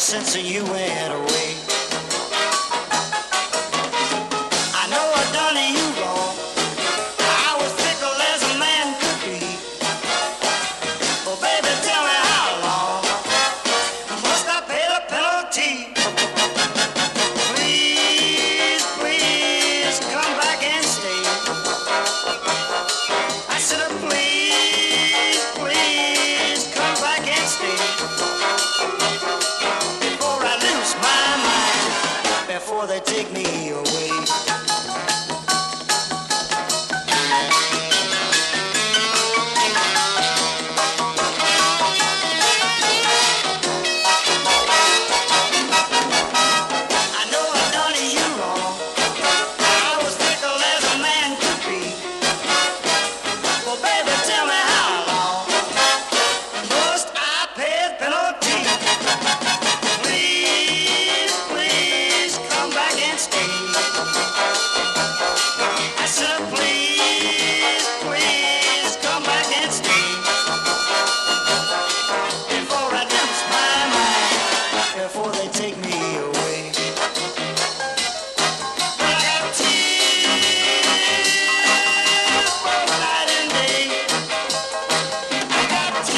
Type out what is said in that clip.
since you went away. I know I done you wrong. I was fickle as a man could be. Well, baby, tell me how long must I pay the penalty? Please, please come back and stay. I said, please, please come back and stay. Before I lose my mind, before they take me away.